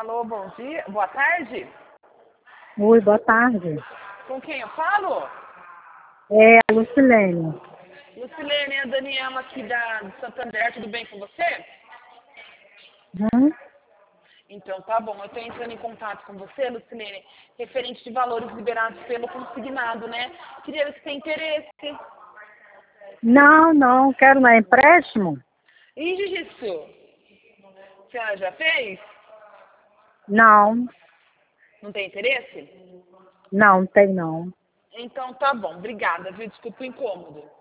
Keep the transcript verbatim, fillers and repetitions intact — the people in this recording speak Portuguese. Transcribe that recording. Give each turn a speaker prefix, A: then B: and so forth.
A: Alô, bom dia, boa tarde.
B: Oi, boa tarde.
A: Com quem eu falo?
B: É a Lucilene.
A: Lucilene, é a Daniela aqui da, do Santander, tudo bem com você?
B: Hum?
A: Então, tá bom, eu estou entrando em contato com você, Lucilene, referente de valores liberados pelo consignado, né? Queria ver se tem interesse.
B: Não, não, quero não. É empréstimo?
A: Isso! A senhora já fez?
B: Não,
A: Não tem interesse?
B: não, tem não.
A: Então, tá bom, obrigada, viu? Desculpa o incômodo.